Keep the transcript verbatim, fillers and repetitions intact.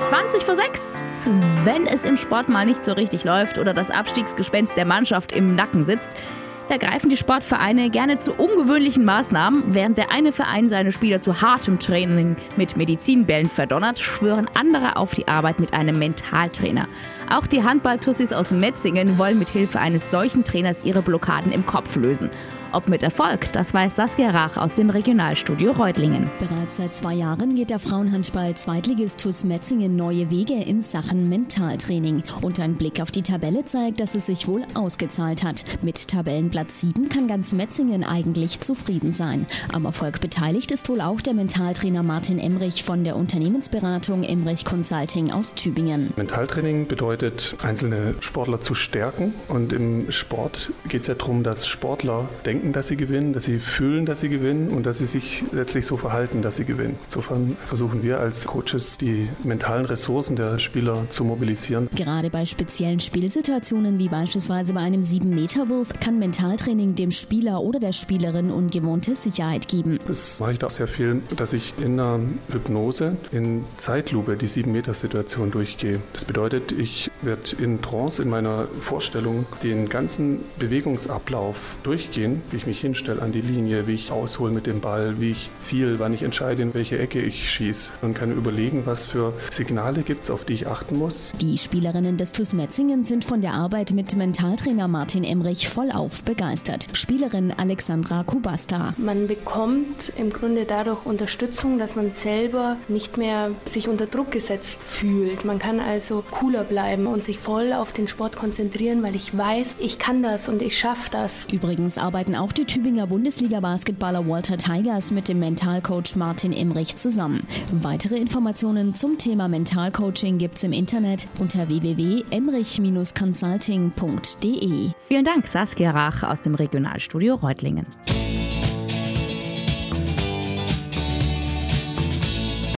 zwanzig vor sechs. Wenn es im Sport mal nicht so richtig läuft oder das Abstiegsgespenst der Mannschaft im Nacken sitzt, da greifen die Sportvereine gerne zu ungewöhnlichen Maßnahmen. Während der eine Verein seine Spieler zu hartem Training mit Medizinbällen verdonnert, schwören andere auf die Arbeit mit einem Mentaltrainer. Auch die Handball-Tussis aus Metzingen wollen mit Hilfe eines solchen Trainers ihre Blockaden im Kopf lösen. Ob mit Erfolg, das weiß Saskia Rach aus dem Regionalstudio Reutlingen. Bereits seit zwei Jahren geht der Frauenhandball-Zweitligist TuS Metzingen neue Wege in Sachen Mentaltraining. Und ein Blick auf die Tabelle zeigt, dass es sich wohl ausgezahlt hat. Mit Tabellenplatz sieben kann ganz Metzingen eigentlich zufrieden sein. Am Erfolg beteiligt ist wohl auch der Mentaltrainer Martin Emrich von der Unternehmensberatung Emrich Consulting aus Tübingen. Mentaltraining bedeutet, einzelne Sportler zu stärken. Und im Sport geht es ja darum, dass Sportler denken, dass sie gewinnen, dass sie fühlen, dass sie gewinnen und dass sie sich letztlich so verhalten, dass sie gewinnen. Insofern versuchen wir als Coaches, die mentalen Ressourcen der Spieler zu mobilisieren. Gerade bei speziellen Spielsituationen, wie beispielsweise bei einem sieben Meter Wurf, kann Mentaltraining dem Spieler oder der Spielerin ungewohnte Sicherheit geben. Das mache ich da sehr viel, dass ich in einer Hypnose in Zeitlupe die sieben Meter Situation durchgehe. Das bedeutet, ich werde in Trance in meiner Vorstellung den ganzen Bewegungsablauf durchgehen, wie ich mich hinstelle an die Linie, wie ich aushole mit dem Ball, wie ich ziele, wann ich entscheide, in welche Ecke ich schieße. Und kann überlegen, was für Signale gibt es, auf die ich achten muss. Die Spielerinnen des TuS Metzingen sind von der Arbeit mit Mentaltrainer Martin Emrich vollauf begeistert. Spielerin Alexandra Kubasta. Man bekommt im Grunde dadurch Unterstützung, dass man selber nicht mehr sich unter Druck gesetzt fühlt. Man kann also cooler bleiben und sich voll auf den Sport konzentrieren, weil ich weiß, ich kann das und ich schaffe das. Übrigens arbeiten auch die Tübinger Bundesliga-Basketballer Walter Tigers mit dem Mentalcoach Martin Emrich zusammen. Weitere Informationen zum Thema Mentalcoaching gibt's im Internet unter w w w punkt emrich Bindestrich consulting punkt d e. Vielen Dank, Saskia Rach aus dem Regionalstudio Reutlingen.